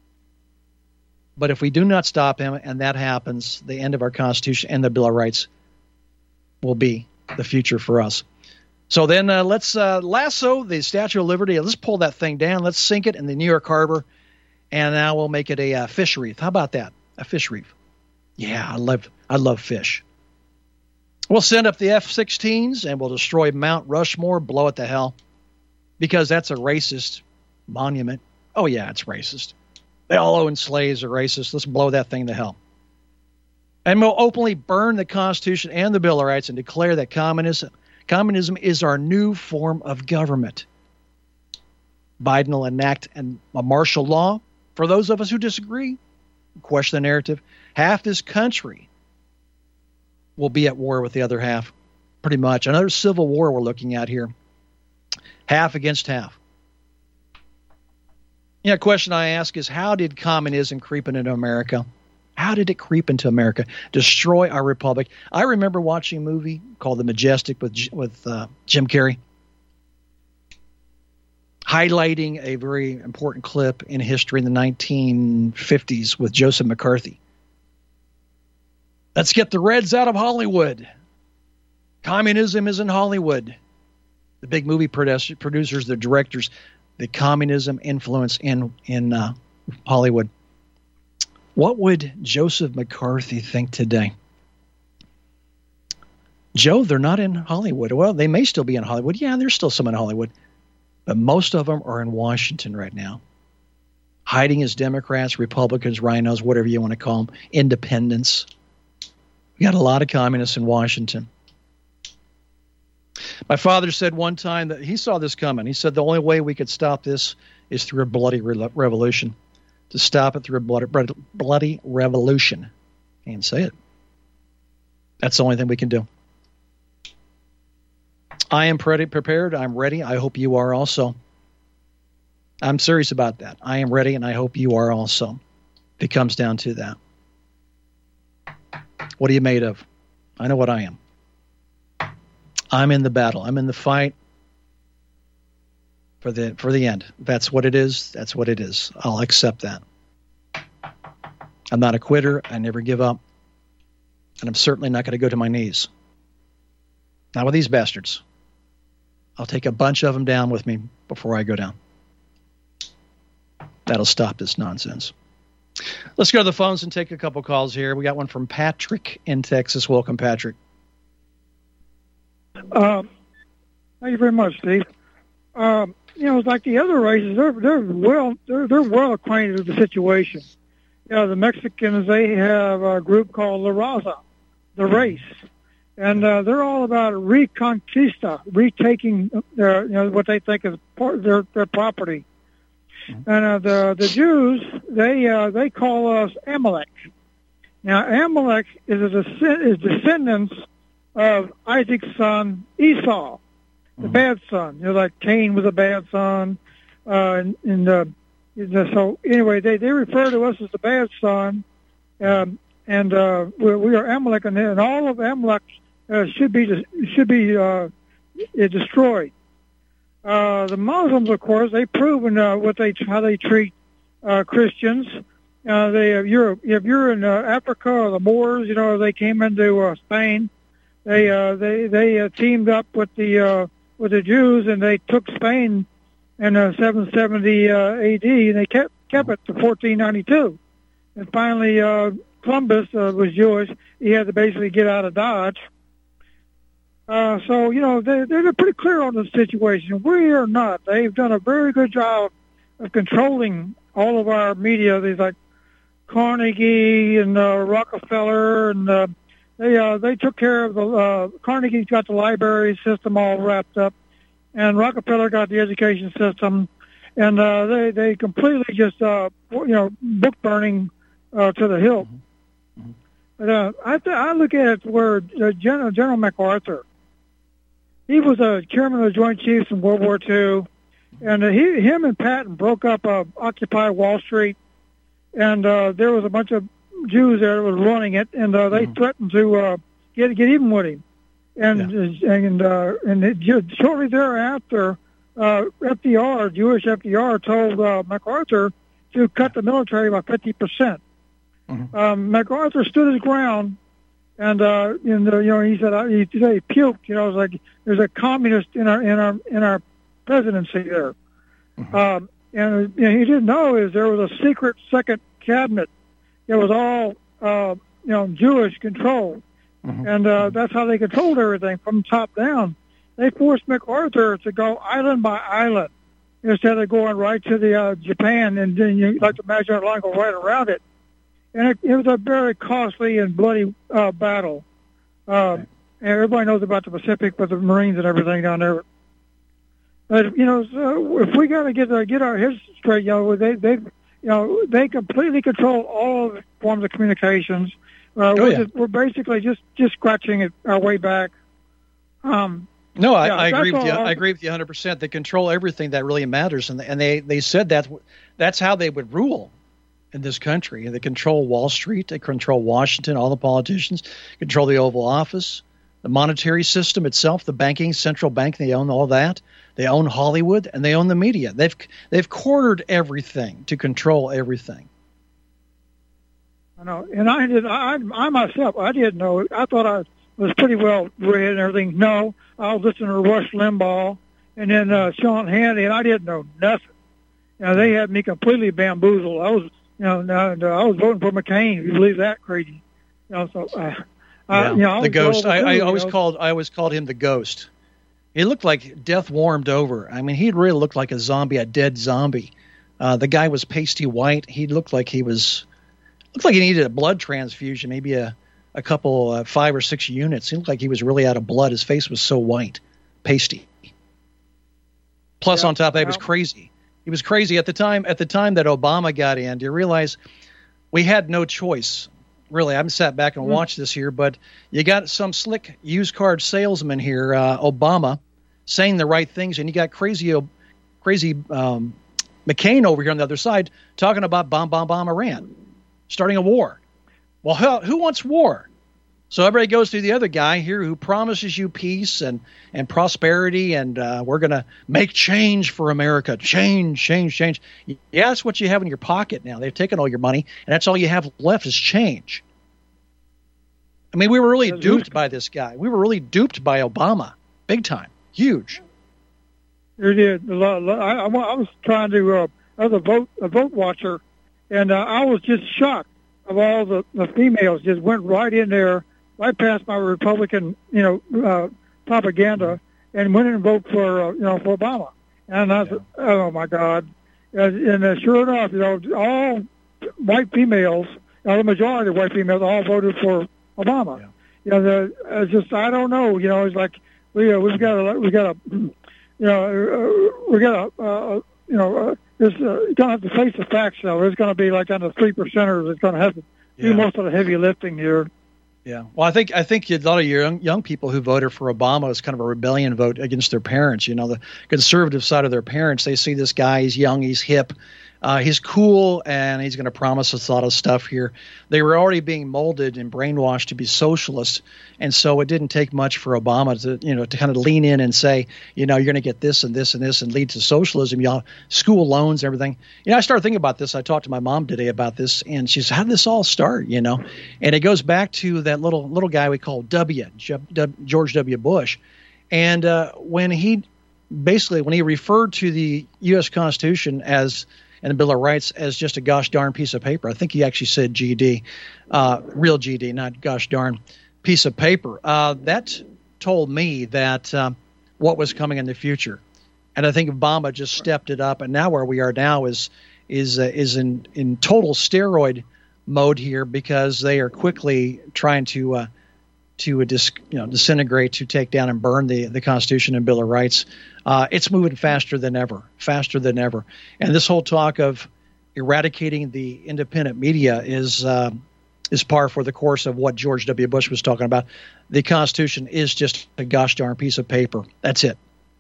But if we do not stop him, and that happens, the end of our Constitution and the Bill of Rights will be the future for us. So then let's lasso the Statue of Liberty. Let's pull that thing down. Let's sink it in the New York Harbor, and now we'll make it a fish reef. How about that? A fish reef. Yeah, I love fish. We'll send up the F-16s, and we'll destroy Mount Rushmore, blow it to hell, because that's a racist monument. Oh, yeah, it's racist. They all own slaves are racist. Let's blow that thing to hell. And we'll openly burn the Constitution and the Bill of Rights and declare that communism is our new form of government. Biden will enact a martial law. For those of us who disagree, question the narrative, half this country will be at war with the other half, pretty much. Another civil war we're looking at here. Half against half. A question I ask is, how did communism creep into America? How did it creep into America? Destroy our republic. I remember watching a movie called The Majestic with Jim Carrey, highlighting a very important clip in history in the 1950s with Joseph McCarthy. Let's get the Reds out of Hollywood. Communism is in Hollywood. The big movie producers, the directors, the communism influence in Hollywood. What would Joseph McCarthy think today? Joe, they're not in Hollywood. Well, they may still be in Hollywood. Yeah, there's still some in Hollywood. But most of them are in Washington right now, hiding as Democrats, Republicans, rhinos, whatever you want to call them, independents. We got a lot of communists in Washington. My father said one time that he saw this coming. He said the only way we could stop this is through a bloody revolution. To stop it through a bloody revolution. Can't say it. That's the only thing we can do. I am prepared. I'm ready. I hope you are also. I'm serious about that. I am ready, and I hope you are also. If it comes down to that. What are you made of? I know what I am. I'm in the battle. I'm in the fight for the end. That's what it is. That's what it is. I'll accept that. I'm not a quitter. I never give up. And I'm certainly not going to go to my knees. Not with these bastards. I'll take a bunch of them down with me before I go down. That'll stop this nonsense. Let's go to the phones and take a couple calls here. We got one from Patrick in Texas. Welcome, Patrick. Thank you very much, Steve. Like the other races, they're well acquainted with the situation. The Mexicans, they have a group called La Raza, the race, and they're all about reconquista, retaking what they think is their property. And the Jews, they call us Amalek. Now, Amalek is descendants of Isaac's son Esau, the bad son. Like Cain was a bad son, so anyway, they refer to us as the bad son, and we are Amalek, and all of Amalek should be destroyed. The Muslims, of course, they've proven how they treat Christians. If you're in Africa or the Moors, they came into Spain. They teamed up with the Jews, and they took Spain in 770 A.D. and they kept it to 1492. And finally, Columbus was Jewish. He had to basically get out of Dodge. They're pretty clear on the situation. We are not. They've done a very good job of controlling all of our media. These like Carnegie and Rockefeller, and they took care of the Carnegie's got the library system all wrapped up, and Rockefeller got the education system, and they completely just book burning to the hilt. But I look at it where General MacArthur, he was a chairman of the Joint Chiefs in World War II, and him and Patton broke up Occupy Wall Street, and there was a bunch of Jews there that was running it, and they threatened to get even with him, and shortly thereafter, Jewish FDR told MacArthur to cut the military by 50%. MacArthur stood his ground, and he said he puked. It was like there's a communist in our presidency there, and he didn't know is there was a secret second cabinet. It was all Jewish controlled, and that's how they controlled everything from top down. They forced MacArthur to go island by island instead of going right to the Japan, and then you like to imagine a line go right around it. And it was a very costly and bloody battle. And everybody knows about the Pacific with the Marines and everything down there. But so if we got to get our heads straight, they completely control all forms of communications. We're basically just scratching our way back. I agree with you. I agree with you 100%. They control everything that really matters, and they said that's how they would rule in this country. They control Wall Street, they control Washington, all the politicians, control the Oval Office, the monetary system itself, the banking, central bank. They own all that. They own Hollywood, and they own the media. They've cornered everything to control everything. I know, and I myself, I didn't know. I thought I was pretty well read and everything. No, I was listening to Rush Limbaugh and then Sean Hannity, and I didn't know nothing. They had me completely bamboozled. I was voting for McCain. If you believe that, crazy. The ghost. I always called him the ghost. He looked like death warmed over. I mean, he really looked like a zombie, a dead zombie. The guy was pasty white. He looked like he needed a blood transfusion, maybe a couple 5 or 6 units. He looked like he was really out of blood. His face was so white, pasty. Plus, on top of that, he was crazy. He was crazy at the time. At the time that Obama got in, do you realize we had no choice? Really, I haven't sat back and watched this here, but you got some slick used car salesman here, Obama, saying the right things, and you got crazy McCain over here on the other side talking about bomb Iran, starting a war. Well, who wants war? So everybody goes to the other guy here who promises you peace and prosperity, and we're going to make change for America. Change. Yeah, that's what you have in your pocket now. They've taken all your money, and that's all you have left is change. I mean, we were really duped by this guy. We were really duped by Obama. Big time. Huge. You did. I was trying to, I was a vote watcher, and I was just shocked of all the females just went right in there, right past my Republican, propaganda, and went and voted for Obama. And I said, oh my God! And sure enough, all white females, the majority of white females, all voted for Obama. Yeah. It's just I don't know. It's like we've got to you're gonna have to face the facts. Though there's going to be like on the 3%ers that's going to have to do most of the heavy lifting here. Yeah, well, I think a lot of your young people who voted for Obama is kind of a rebellion vote against their parents. The conservative side of their parents, they see this guy, he's young, he's hip, he's cool, and he's going to promise us a lot of stuff here. They were already being molded and brainwashed to be socialists, and so it didn't take much for Obama to kind of lean in and say, you're going to get this and this and this and lead to socialism, school loans, everything. I started thinking about this. I talked to my mom today about this, and she said, how did this all start, And it goes back to that little guy we call George W. Bush. And when he referred to the U.S. Constitution and the Bill of Rights as just a gosh darn piece of paper. I think he actually said GD, real GD, not gosh darn piece of paper. That told me that what was coming in the future. And I think Obama just stepped it up. And now where we are now is in total steroid mode here, because they are quickly trying to disintegrate, to take down and burn the Constitution and Bill of Rights. It's moving faster than ever. And this whole talk of eradicating the independent media is par for the course of what George W. Bush was talking about. The Constitution is just a gosh darn piece of paper. That's it.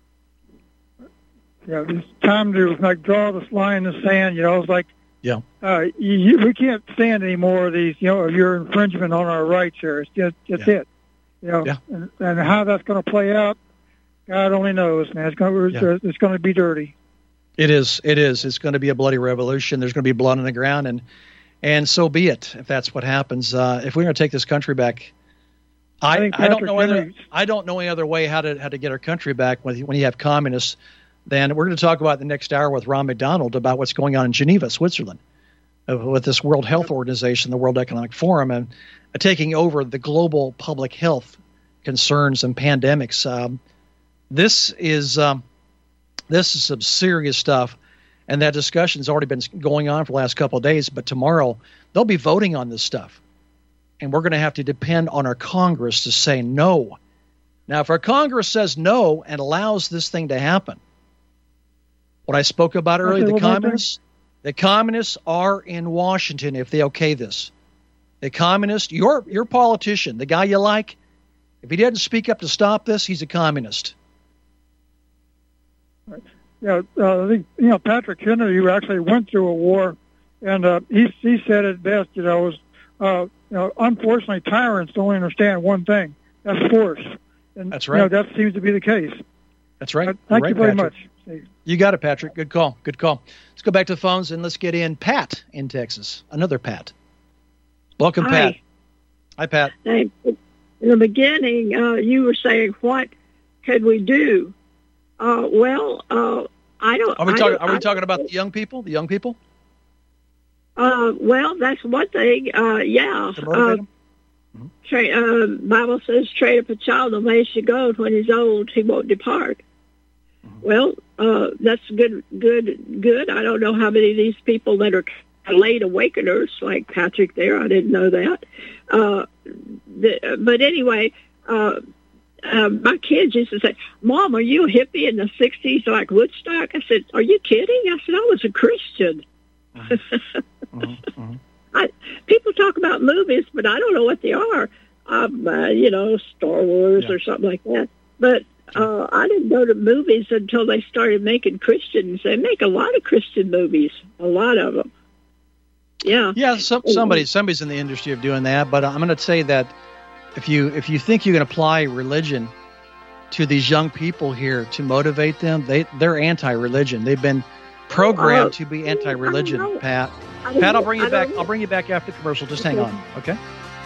Yeah, it's time to draw this line in the sand. It's like, we can't stand any more of these, your infringement on our rights here. It's just it. And how that's going to play out, God only knows, man. It's going to be dirty. It is. It's going to be a bloody revolution. There's going to be blood on the ground, and so be it if that's what happens. If we're going to take this country back, I don't know any other way how to get our country back when you have communists. Then we're going to talk about the next hour with Ron McDonald about what's going on in Geneva, Switzerland, with this World Health Organization, the World Economic Forum, and taking over the global public health concerns and pandemics. This is some serious stuff, and that discussion has already been going on for the last couple of days. But tomorrow they'll be voting on this stuff, and we're going to have to depend on our Congress to say no. Now, if our Congress says no and allows this thing to happen, what I spoke about earlier, the communists are in Washington if they okay this. The communist, your politician, the guy you like, if he doesn't speak up to stop this, he's a communist. Yeah, I think Patrick Henry, who actually went through a war, and he said it best. Unfortunately, tyrants don't understand one thing: that's force. And, that's right. That seems to be the case. That's right. Thank you very much. You got it, Patrick. Good call. Let's go back to the phones and let's get in Pat in Texas. Another Pat. Welcome, Pat. Hi, Pat. In the beginning, you were saying, what could we do? I don't. Are we talking about the young people? The young people? Well, that's one thing. Yeah. Bible says, train up a child the way he should go, and when he's old, he won't depart. Well, that's good. I don't know how many of these people that are late awakeners, like Patrick there, I didn't know that. But anyway, my kids used to say, Mom, are you a hippie in the 60s like Woodstock? I said, are you kidding? I said, I was a Christian. People talk about movies, but I don't know what they are. Star Wars or something like that. But I didn't go to movies until they started making Christians. They make a lot of Christian movies, a lot of them. Yeah. Yeah, somebody's in the industry of doing that. But I'm going to say that if you think you can apply religion to these young people here to motivate them, they're anti-religion. They've been programmed to be anti-religion, Pat. Pat, I'll bring you back. I'll bring you back after commercial. Just hang on, okay?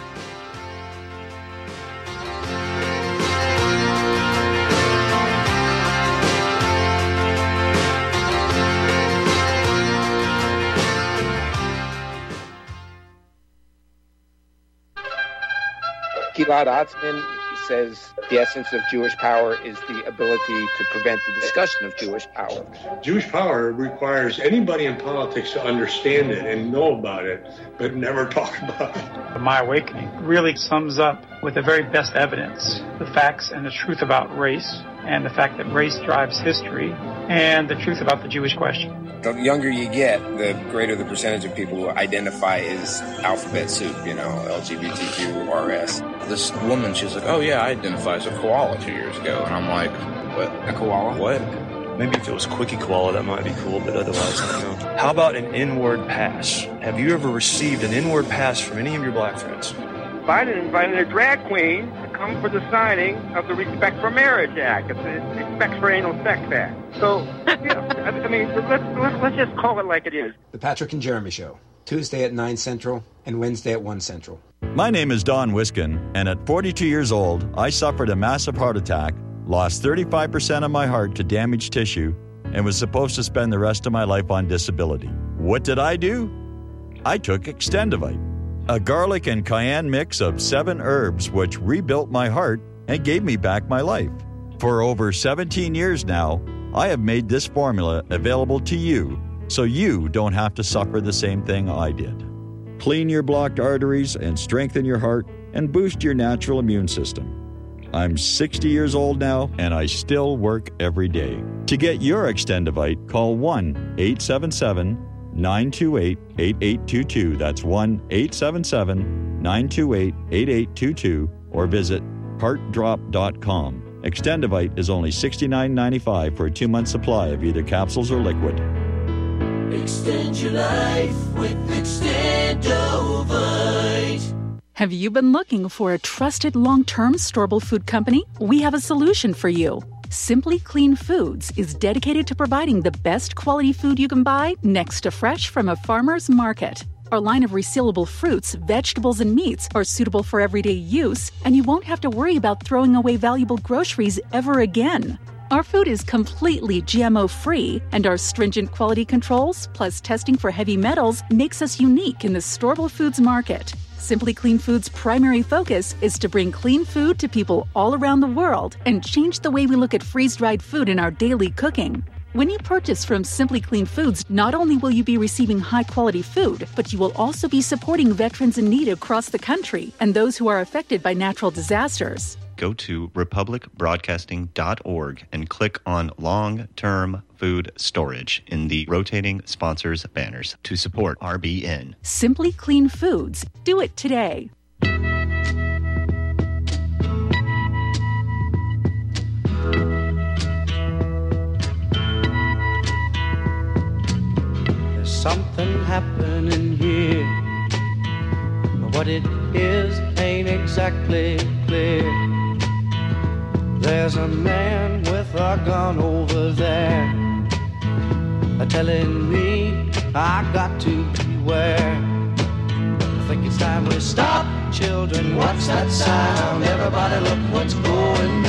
Gilad Atzmon says the essence of Jewish power is the ability to prevent the discussion of Jewish power. Jewish power requires anybody in politics to understand it and know about it, but never talk about it. My Awakening really sums up with the very best evidence the facts and the truth about race, and the fact that race drives history, and the truth about the Jewish question. The younger you get, the greater the percentage of people who identify as alphabet soup, LGBTQ, RS. This woman, she's like, oh yeah, I identify as a koala 2 years ago. And I'm like, what? A koala? What? Maybe if it was Quickie Koala, that might be cool, but otherwise, I don't know. How about an inward pass? Have you ever received an inward pass from any of your black friends? Biden invited a drag queen to come for the signing of the Respect for Marriage Act. It's the Respect for Anal Sex Act. So, let's just call it like it is. The Patrick and Jeremy Show, Tuesday at 9 Central and Wednesday at 1 Central. My name is Don Wiskin, and at 42 years old, I suffered a massive heart attack, lost 35% of my heart to damaged tissue, and was supposed to spend the rest of my life on disability. What did I do? I took Extendivite, a garlic and cayenne mix of 7 herbs which rebuilt my heart and gave me back my life. For over 17 years now, I have made this formula available to you so you don't have to suffer the same thing I did. Clean your blocked arteries and strengthen your heart and boost your natural immune system. I'm 60 years old now and I still work every day. To get your Extendivite, call 1-877-928-8822. That's 1-877-928-8822 or visit heartdrop.com. Extendivite is only $69.95 for a 2-month supply of either capsules or liquid. Extend your life with Extendovite. Have you been looking for a trusted long-term storable food company? We have a solution for you. Simply Clean Foods is dedicated to providing the best quality food you can buy next to fresh from a farmer's market. Our line of resealable fruits, vegetables, and meats are suitable for everyday use, and you won't have to worry about throwing away valuable groceries ever again. Our food is completely GMO-free, and our stringent quality controls, plus testing for heavy metals, makes us unique in the storable foods market. Simply Clean Foods' primary focus is to bring clean food to people all around the world and change the way we look at freeze-dried food in our daily cooking. When you purchase from Simply Clean Foods, not only will you be receiving high-quality food, but you will also be supporting veterans in need across the country and those who are affected by natural disasters. Go to republicbroadcasting.org and click on long-term food storage in the rotating sponsors banners to support RBN. Simply Clean Foods. Do it today. There's something happening here. What it is ain't exactly clear. There's a man with a gun over there, telling me I got to beware. I think it's time we stop, children. What's that sound? Everybody look what's going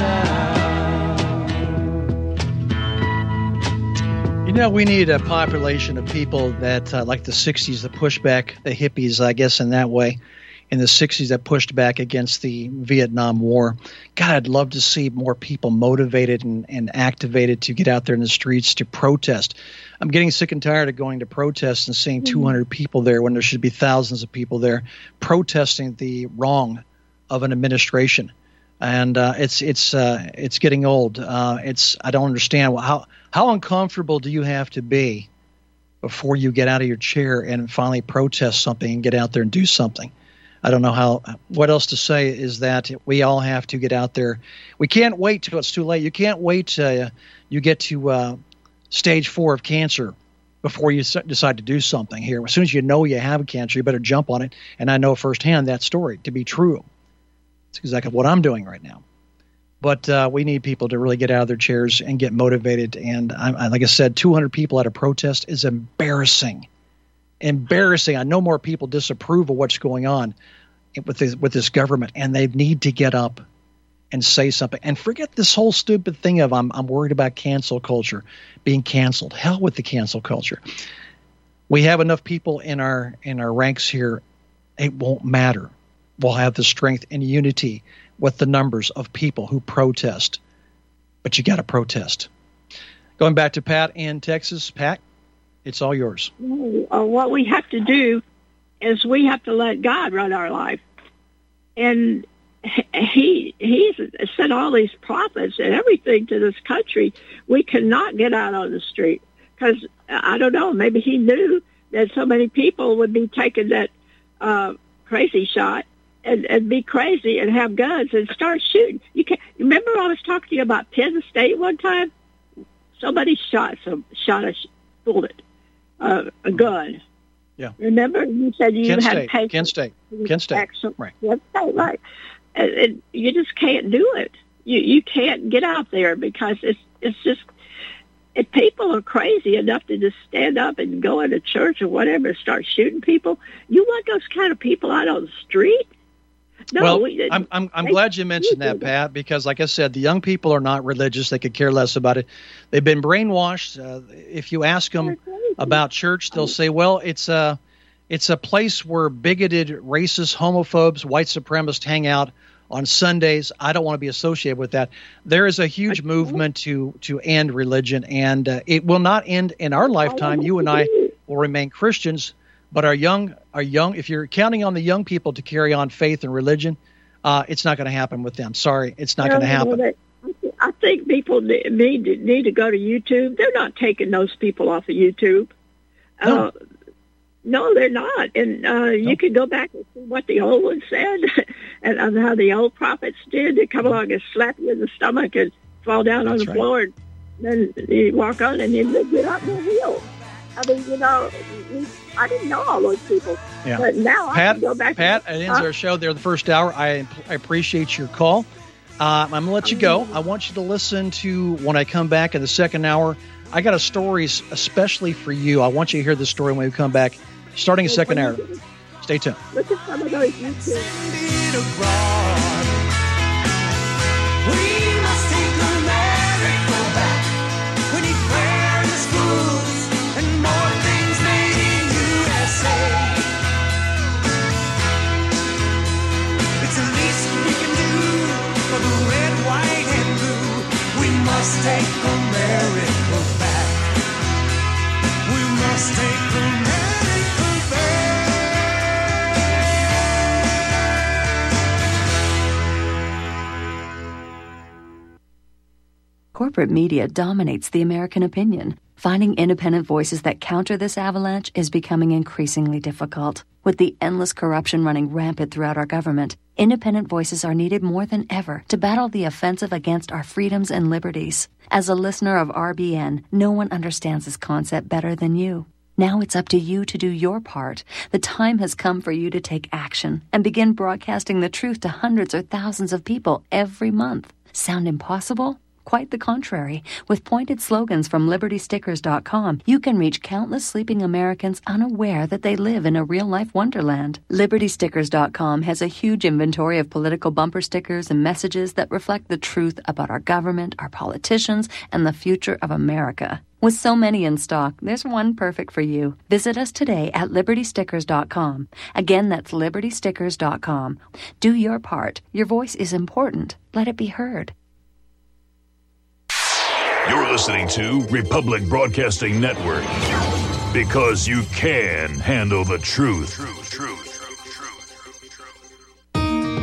down. You know, we need a population of people that, like the 60s, that push back, the hippies, I guess, in that way. In the 60s that pushed back against the Vietnam War. God, I'd love to see more people motivated and activated to get out there in the streets to protest. I'm getting sick and tired of going to protests and seeing 200 people there when there should be thousands of people there protesting the wrong of an administration. and it's getting old. I don't understand how uncomfortable do you have to be before you get out of your chair and finally protest something and get out there and do something. I don't know what else to say is that we all have to get out there. We can't wait till it's too late. You can't wait till you get to stage 4 of cancer before you decide to do something here. As soon as you know you have cancer, you better jump on it. And I know firsthand that story to be true. It's exactly what I'm doing right now. But we need people to really get out of their chairs and get motivated. And like I said, 200 people at a protest is embarrassing. Embarrassing. I know more people disapprove of what's going on with this government, and they need to get up and say something. And forget this whole stupid thing of I'm worried about cancel culture, being canceled. Hell with the cancel culture. We have enough people in our ranks here. It won't matter. We'll have the strength and unity with the numbers of people who protest. But you got to protest. Going back to Pat in Texas. Pat, it's all yours. What we have to do is we have to let God run our life. And he's sent all these prophets and everything to this country. We cannot get out on the street because, I don't know, maybe he knew that so many people would be taking that crazy shot and be crazy and have guns and start shooting. You can't. Remember I was talking to you about Penn State one time? Somebody shot a bullet, a gun. Yeah. Remember you said you had patience. Kent State. Right. Kent State, right. And you just can't do it. You can't get out there because it's just, if people are crazy enough to just stand up and go into church or whatever and start shooting people, you want those kind of people out on the street? No, well, I'm glad you mentioned that, Pat, because like I said, the young people are not religious. They could care less about it. They've been brainwashed. If you ask them about church, they'll say, well, it's a place where bigoted, racist, homophobes, white supremacists hang out on Sundays. I don't want to be associated with that. There is a huge movement to end religion, and it will not end in our lifetime. You and I will remain Christians. But our young, if you're counting on the young people to carry on faith and religion, it's not going to happen with them. Sorry, it's not going to happen. I think people need to go to YouTube. They're not taking those people off of YouTube. No, they're not. And you can go back and see what the old ones said and how the old prophets did. They come along and slap you in the stomach and fall down on the floor. And then you walk on and you get up and heal. I mean, I didn't know all those people. Yeah. But now I can go back. Pat, it ends our show there the first hour. I appreciate your call. I'm going to let you go. I want you to listen to when I come back in the second hour. I got a story especially for you. I want you to hear this story when we come back, starting in second hour. Stay tuned. Look at some of those YouTube. Take America back. We must take America back. Corporate media dominates the American opinion. Finding independent voices that counter this avalanche is becoming increasingly difficult. With the endless corruption running rampant throughout our government, independent voices are needed more than ever to battle the offensive against our freedoms and liberties. As a listener of RBN, no one understands this concept better than you. Now it's up to you to do your part. The time has come for you to take action and begin broadcasting the truth to hundreds or thousands of people every month. Sound impossible? Quite the contrary. With pointed slogans from LibertyStickers.com, you can reach countless sleeping Americans unaware that they live in a real-life wonderland. LibertyStickers.com has a huge inventory of political bumper stickers and messages that reflect the truth about our government, our politicians, and the future of America. With so many in stock, there's one perfect for you. Visit us today at LibertyStickers.com. Again, that's LibertyStickers.com. Do your part. Your voice is important. Let it be heard. You're listening to Republic Broadcasting Network, because you can handle the truth.